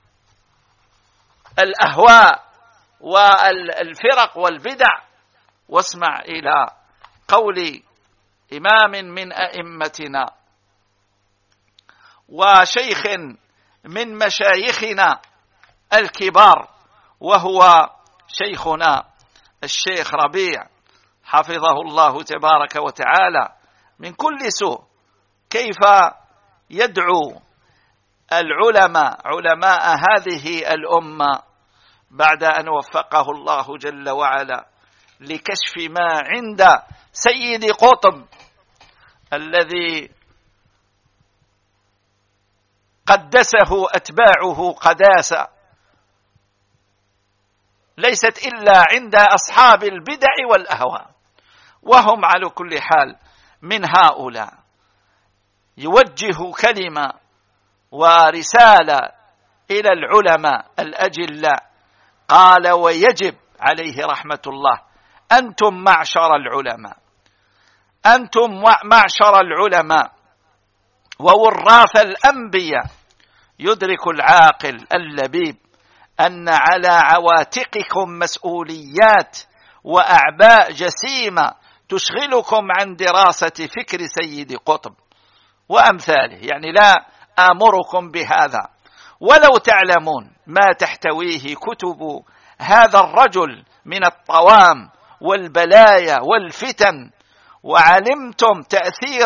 Speaker 2: الأهواء والفرق والبدع. واسمع إلى قول إمام من أئمتنا وشيخ من مشايخنا الكبار، وهو شيخنا الشيخ ربيع حفظه الله تبارك وتعالى من كل سوء، كيف يدعو علماء هذه الأمة بعد أن وفقه الله جل وعلا لكشف ما عند سيد قطب الذي قدسه أتباعه قداسة ليست إلا عند أصحاب البدع والأهواء، وهم على كل حال من هؤلاء. يوجه كلمة ورسالة إلى العلماء الأجلاء، قال: ويجب عليه رحمة الله أنتم معشر العلماء ووراث الأنبياء، يدرك العاقل اللبيب أن على عواتقكم مسؤوليات وأعباء جسيمة تشغلكم عن دراسة فكر سيد قطب وأمثاله. يعني لا آمركم بهذا، ولو تعلمون ما تحتويه كتب هذا الرجل من الطوام والبلايا والفتن، وعلمتم تأثير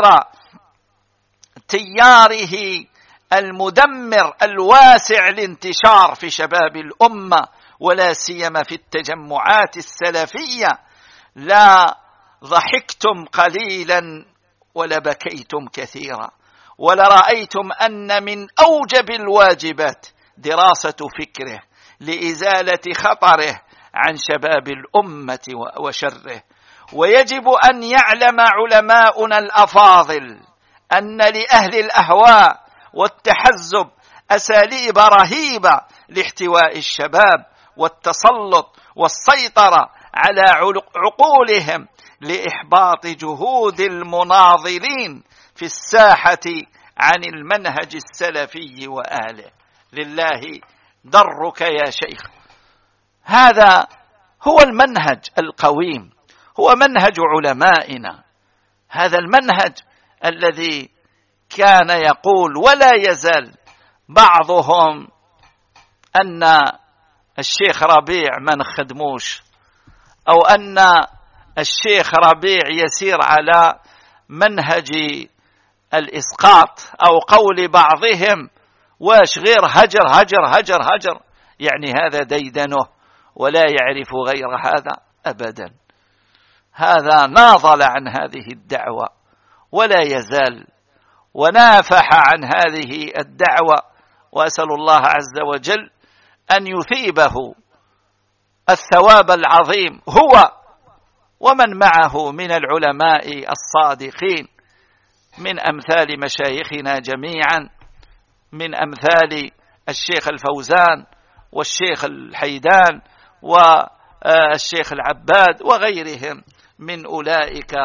Speaker 2: تياره المدمر الواسع الانتشار في شباب الأمة، ولا سيما في التجمعات السلفية، لا ضحكتم قليلا ولبكيتم كثيرا، ولرأيتم أن من أوجب الواجبات دراسة فكره لإزالة خطره عن شباب الأمة وشره. ويجب أن يعلم علماؤنا الأفاضل أن لأهل الأهواء والتحزب أساليب رهيبة لاحتواء الشباب والتسلط والسيطرة على عقولهم لإحباط جهود المناضلين في الساحة عن المنهج السلفي وآله. لله درك يا شيخ. هذا هو المنهج القويم، هو منهج علمائنا، هذا المنهج الذي كان يقول ولا يزال بعضهم أن الشيخ ربيع ما نخدموش، أو أن الشيخ ربيع يسير على منهج الإسقاط، أو قول بعضهم واش غير هجر هجر هجر هجر، يعني هذا ديدنه ولا يعرف غير هذا أبدا. هذا ناضل عن هذه الدعوة ولا يزال، ونافح عن هذه الدعوة، وأسأل الله عز وجل أن يثيبه الثواب العظيم هو ومن معه من العلماء الصادقين، من أمثال مشايخنا جميعا، من أمثال الشيخ الفوزان والشيخ الحيدان والشيخ العباد وغيرهم من أولئك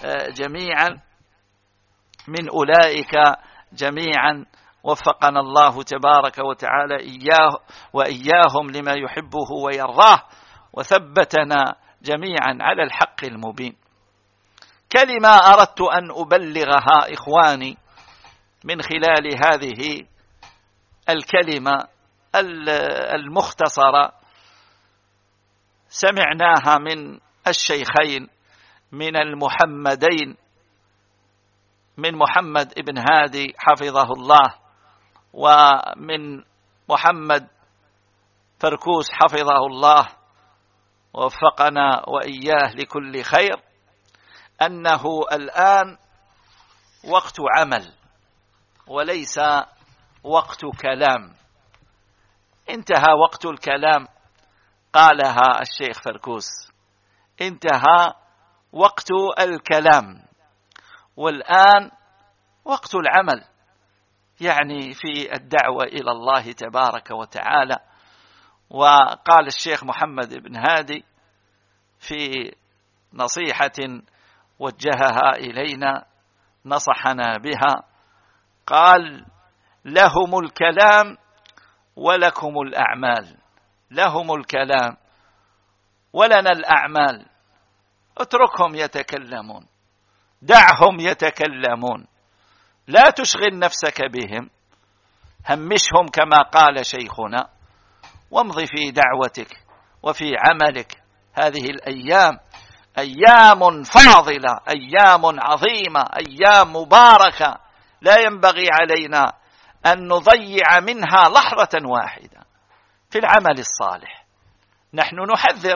Speaker 2: جميعا وفقنا الله تبارك وتعالى إياه وإياهم لما يحبه ويرضاه، وثبتنا جميعا على الحق المبين. كلمة أردت أن أبلغها إخواني من خلال هذه الكلمة المختصرة، سمعناها من الشيخين من المحمدين، من محمد ابن هادي حفظه الله ومن محمد فركوس حفظه الله ووفقنا وإياه لكل خير، أنه الآن وقت عمل وليس وقت كلام. انتهى وقت الكلام، قالها الشيخ فركوس، انتهى وقت الكلام، والآن وقت العمل، يعني في الدعوة إلى الله تبارك وتعالى. وقال الشيخ محمد بن هادي في نصيحة وجهها إلينا نصحنا بها، قال: لهم الكلام ولكم الأعمال، لهم الكلام ولنا الأعمال، اتركهم يتكلمون، دعهم يتكلمون، لا تشغل نفسك بهم، همشهم كما قال شيخنا، وامضي في دعوتك وفي عملك. هذه الأيام أيام فاضلة، أيام عظيمة، أيام مباركة، لا ينبغي علينا أن نضيع منها لحظة واحدة في العمل الصالح. نحن نحذر،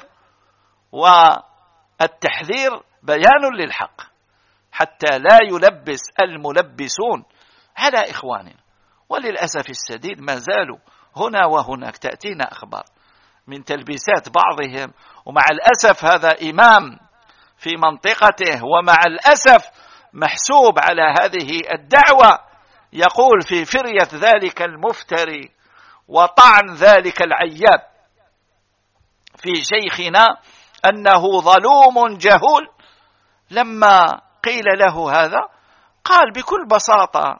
Speaker 2: والتحذير بيان للحق حتى لا يلبس الملبسون على إخواننا. وللأسف الشديد ما زالوا هنا وهناك تأتينا أخبار من تلبيسات بعضهم، ومع الأسف هذا إمام في منطقته، ومع الأسف محسوب على هذه الدعوة، يقول في فرية ذلك المفتري وطعن ذلك العياب في شيخنا أنه ظلوم جهول. لما قيل له هذا قال بكل بساطة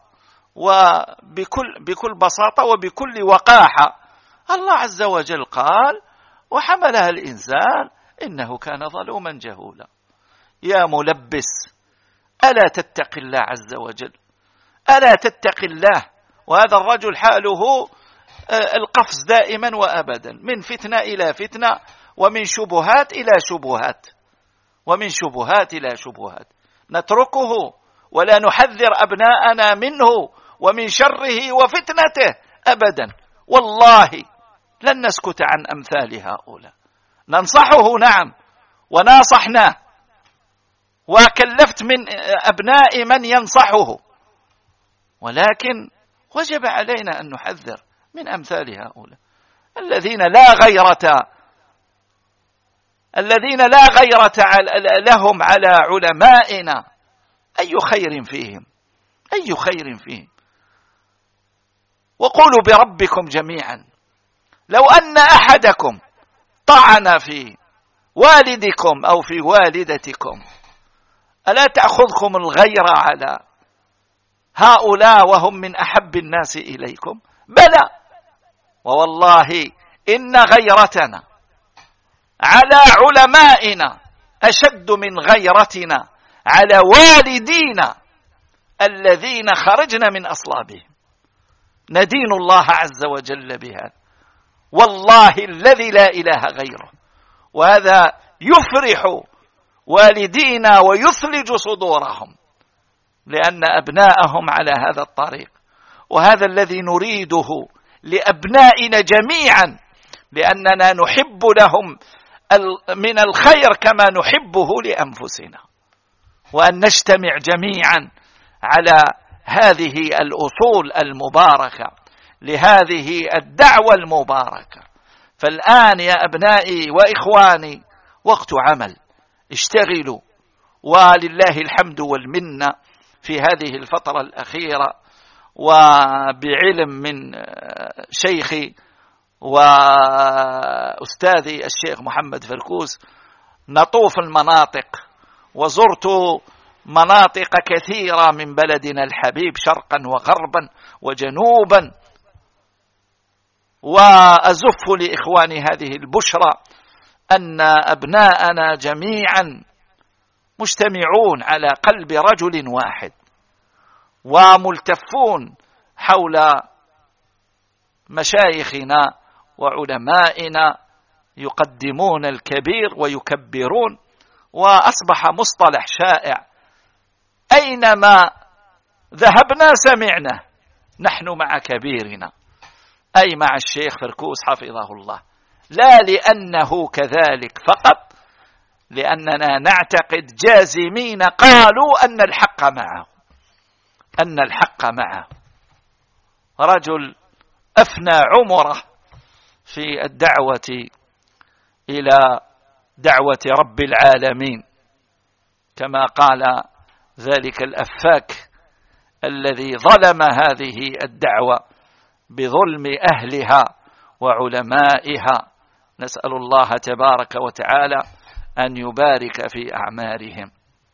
Speaker 2: وبكل بساطة وبكل وقاحة: الله عز وجل قال وحملها الإنسان إنه كان ظلوما جهولا. يا ملبس، ألا تتق الله عز وجل؟ ألا تتق الله؟ وهذا الرجل حاله القفز دائما وأبدا، من فتنة إلى فتنة، ومن شبهات إلى شبهات، ومن شبهات إلى شبهات. نتركه ولا نحذر أبناءنا منه ومن شره وفتنته أبدا. والله لن نسكت عن أمثال هؤلاء، ننصحه نعم وناصحناه، وكلفت من أبناء من ينصحه، ولكن وجب علينا أن نحذر من أمثال هؤلاء الذين لا غيرة لهم على علمائنا. أي خير فيهم، أي خير فيهم. وقولوا بربكم جميعا: لو أن أحدكم طعن في والدكم أو في والدتكم ألا تأخذكم الغيرة على هؤلاء وهم من أحب الناس إليكم؟ بلى، ووالله إن غيرتنا على علمائنا أشد من غيرتنا على والدينا الذين خرجنا من أصلابهم. ندين الله عز وجل بهذا، والله الذي لا إله غيره. وهذا يفرح والدينا ويثلج صدورهم، لأن أبناءهم على هذا الطريق. وهذا الذي نريده لأبنائنا جميعا، لأننا نحب لهم من الخير كما نحبه لأنفسنا، وأن نجتمع جميعا على هذه الأصول المباركة لهذه الدعوة المباركة. فالآن يا أبنائي وإخواني وقت عمل، اشتغلوا، ولله الحمد والمنة في هذه الفترة الأخيرة، وبعلم من شيخي وأستاذي الشيخ محمد فركوس نطوف المناطق، وزرت مناطق كثيرة من بلدنا الحبيب شرقا وغربا وجنوبا، وأزف لإخواني هذه البشرى أن أبناءنا جميعا مجتمعون على قلب رجل واحد، وملتفون حول مشايخنا وعلمائنا، يقدمون الكبير ويكبرون وأصبح مصطلح شائع، أينما ذهبنا سمعنا نحن مع كبيرنا، أي مع الشيخ فركوس حفظه الله، لا لأنه كذلك فقط، لأننا نعتقد جازمين قالوا أن الحق معه، أن الحق معه. رجل أفنى عمره في الدعوة إلى دعوة رب العالمين، كما قال ذلك الأفاك الذي ظلم هذه الدعوة بظلم أهلها وعلمائها. نسأل الله تبارك وتعالى أن يبارك في أعمارهم.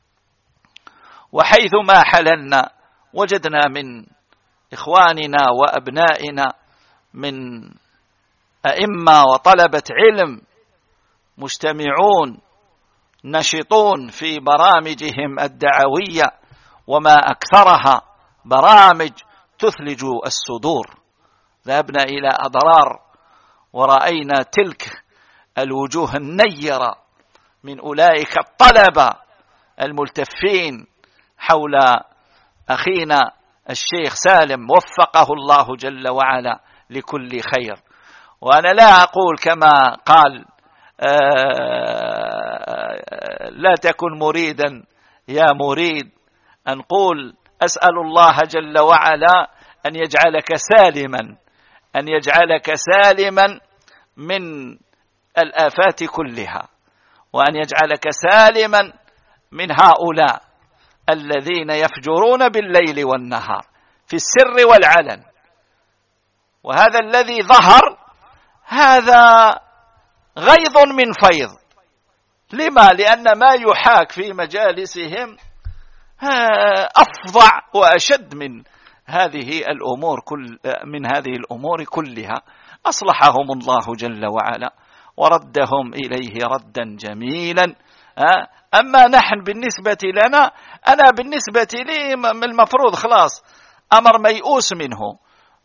Speaker 2: وحيثما حللنا وجدنا من إخواننا وأبنائنا من أئمة وطلبة علم مجتمعون نشطون في برامجهم الدعوية، وما أكثرها برامج تثلج الصدور. ذهبنا إلى أضرار ورأينا تلك الوجوه النيرة من أولئك الطلبة الملتفين حول أخينا الشيخ سالم، وفقه الله جل وعلا لكل خير. وأنا لا أقول كما قال لا تكن مريدا يا مريد، أنقول أسأل الله جل وعلا أن يجعلك سالما، أن يجعلك سالما من الآفات كلها، وأن يجعلك سالما من هؤلاء الذين يفجرون بالليل والنهار في السر والعلن. وهذا الذي ظهر هذا غيظ من فيض. لما؟ لأن ما يحاك في مجالسهم أفظع وأشد من هذه الأمور كلها. أصلحهم الله جل وعلا وردهم إليه ردا جميلا. أما نحن بالنسبة لنا، أنا بالنسبة لي المفروض خلاص أمر ميؤوس منه.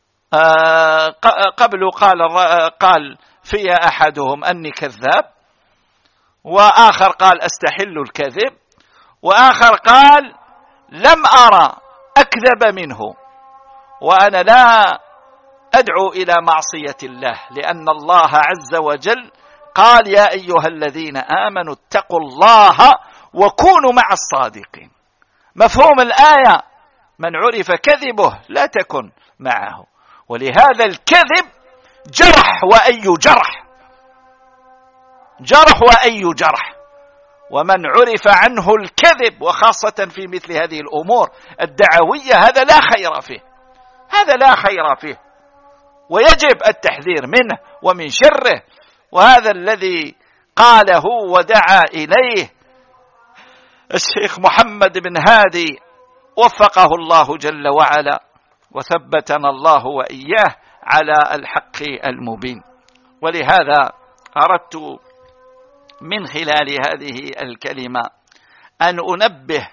Speaker 2: قبل قال في أحدهم أني كذاب، وآخر قال أستحل الكذب، وآخر قال لم أرى أكذب منه. وأنا لا أدعو إلى معصية الله، لأن الله عز وجل قال يا أيها الذين آمنوا اتقوا الله وكونوا مع الصادقين. مفهوم الآية من عرف كذبه لا تكن معه. ولهذا الكذب جرح، وأي جرح، جرح وأي جرح. ومن عرف عنه الكذب، وخاصة في مثل هذه الأمور الدعوية، هذا لا خير فيه، هذا لا خير فيه، ويجب التحذير منه ومن شره. وهذا الذي قاله ودعا إليه الشيخ محمد بن هادي وفقه الله جل وعلا، وثبتنا الله وإياه على الحق المبين. ولهذا أردت من خلال هذه الكلمة أن أنبه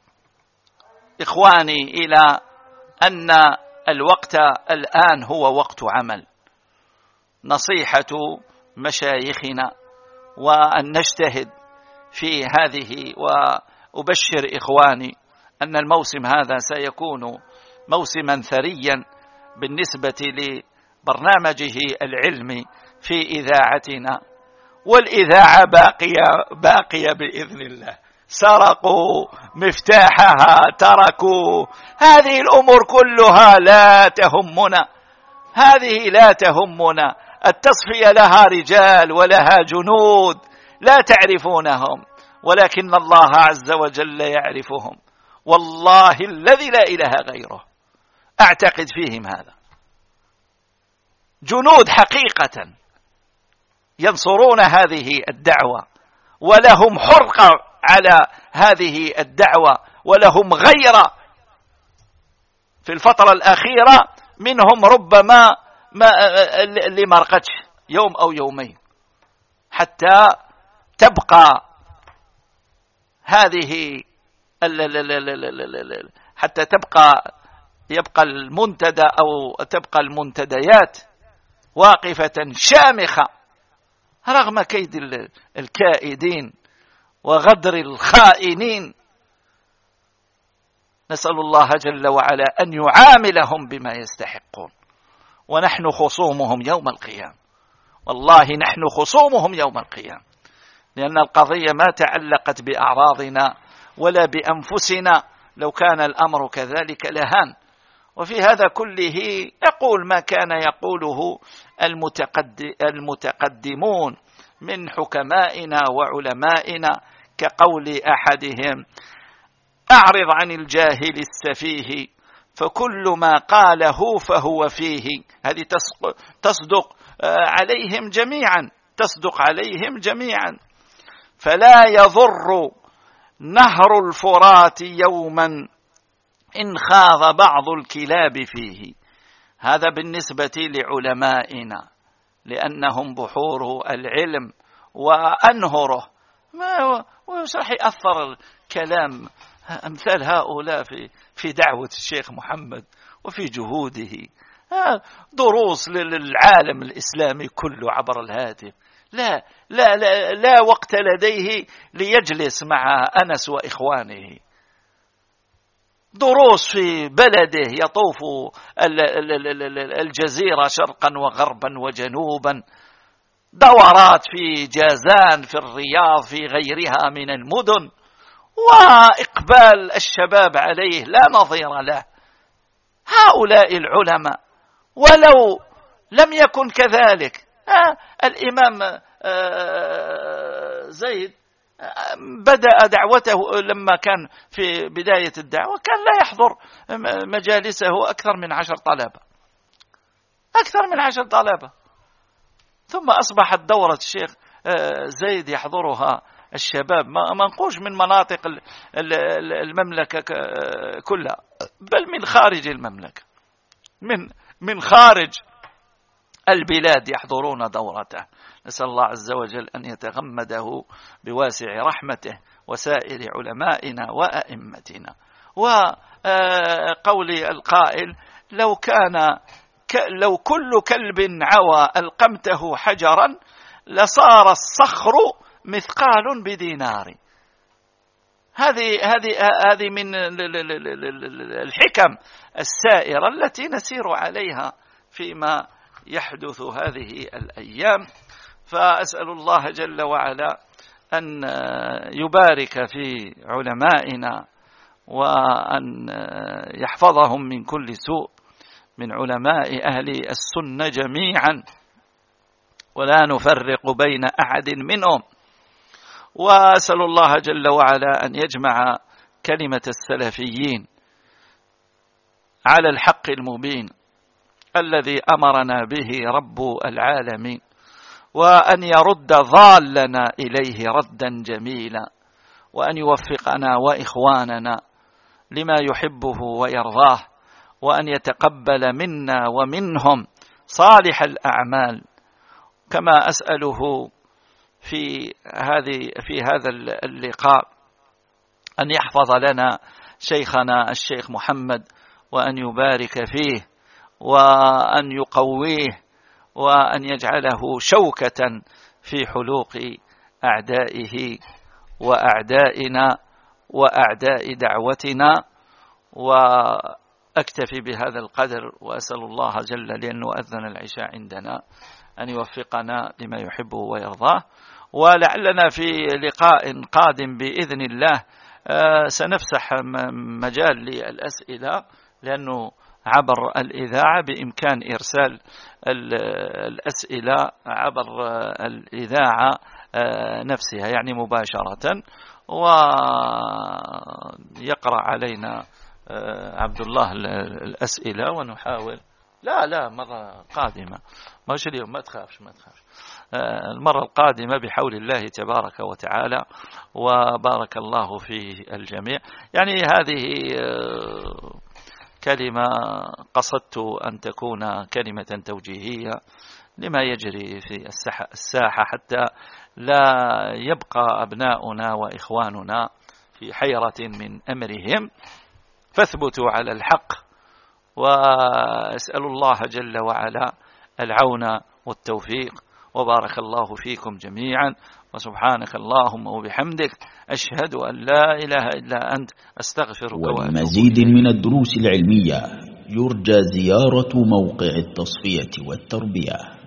Speaker 2: إخواني إلى أن الوقت الآن هو وقت عمل. نصيحة مشايخنا وأن نجتهد في هذه. وأبشر إخواني أن الموسم هذا سيكون موسما ثريا بالنسبة لبرنامجه العلمي في إذاعتنا، والإذاعة باقية بإذن الله. سرقوا مفتاحها، تركوا. هذه الأمور كلها لا تهمنا، هذه لا تهمنا. التصفية لها رجال ولها جنود لا تعرفونهم، ولكن الله عز وجل يعرفهم. والله الذي لا إله غيره أعتقد فيهم هذا، جنود حقيقة ينصرون هذه الدعوة، ولهم حرقة على هذه الدعوة، ولهم غيرة. في الفترة الأخيرة منهم ربما اللي مرقتش يوم أو يومين، حتى تبقى هذه حتى يبقى المنتدى أو تبقى المنتديات واقفة شامخة رغم كيد الكائدين وغدر الخائنين. نسأل الله جل وعلا أن يعاملهم بما يستحقون، ونحن خصومهم يوم القيامة، والله نحن خصومهم يوم القيامة، لأن القضية ما تعلقت بأعراضنا ولا بأنفسنا، لو كان الأمر كذلك لهان. وفي هذا كله يقول ما كان يقوله المتقدمون من حكمائنا وعلمائنا، كقول أحدهم: أعرض عن الجاهل السفيه فكل ما قاله فهو فيه. هذه تصدق عليهم جميعا، تصدق عليهم جميعا. فلا يضر نهر الفرات يوما إن خاض بعض الكلاب فيه. هذا بالنسبة لعلمائنا، لأنهم بحور العلم وأنهره، وش راح يأثر الكلام أمثال هؤلاء في دعوة الشيخ محمد وفي جهوده؟ دروس للعالم الإسلامي كله عبر الهاتف. لا لا لا لا وقت لديه ليجلس مع أنس وإخوانه. دروس في بلده، يطوف الجزيرة شرقا وغربا وجنوبا، دورات في جازان، في الرياض، في غيرها من المدن، وإقبال الشباب عليه لا نظير له. هؤلاء العلماء، ولو لم يكن كذلك الإمام زيد بدأ دعوته لما كان في بداية الدعوة كان لا يحضر مجالسه أكثر من 10 طلبة، أكثر من 10 طلبة، ثم أصبحت دورة الشيخ زيد يحضرها الشباب منقوش من مناطق المملكة كلها، بل من خارج المملكة، من خارج البلاد يحضرون دورته. نسأل الله عز وجل أن يتغمده بواسع رحمته وسائر علمائنا وأئمتنا. وقول القائل: لو كل كلب عوى ألقمته حجرا لصار الصخر مثقال بدينار. هذه من الحكم السائرة التي نسير عليها فيما يحدث هذه الأيام. فأسأل الله جل وعلا أن يبارك في علمائنا وأن يحفظهم من كل سوء، من علماء أهل السنة جميعا، ولا نفرق بين أحد منهم. وأسأل الله جل وعلا أن يجمع كلمة السلفيين على الحق المبين الذي أمرنا به رب العالمين، وأن يرد ضالنا إليه ردا جميلا، وأن يوفقنا وإخواننا لما يحبه ويرضاه، وأن يتقبل منا ومنهم صالح الأعمال. كما أسأله في هذا اللقاء أن يحفظ لنا شيخنا الشيخ محمد، وأن يبارك فيه، وأن يقويه، وأن يجعله شوكة في حلوق أعدائه وأعدائنا وأعداء دعوتنا. وأكتفي بهذا القدر، وأسأل الله جل لأنه أذن العشاء عندنا أن يوفقنا لما يحبه ويرضاه. ولعلنا في لقاء قادم بإذن الله سنفسح مجال للأسئلة، لأنه عبر الإذاعة بإمكان إرسال الأسئلة عبر الإذاعة نفسها، يعني مباشرة، ويقرأ علينا عبد الله الأسئلة ونحاول. لا مرة قادمة، مش اليوم، ما تخافش المرة القادمة بحول الله تبارك وتعالى، وبارك الله في الجميع. يعني هذه كلمة قصدت أن تكون كلمة توجيهية لما يجري في الساحة، حتى لا يبقى أبناؤنا وإخواننا في حيرة من أمرهم، فاثبتوا على الحق، وأسأل الله جل وعلا العون والتوفيق، وبارك الله فيكم جميعا، وسبحانك اللهم وبحمدك أشهد أن لا إله إلا أنت أستغفرك وأتوب إليك.
Speaker 1: ولمزيد من الدروس العلمية يرجى زيارة موقع التصفية والتربية.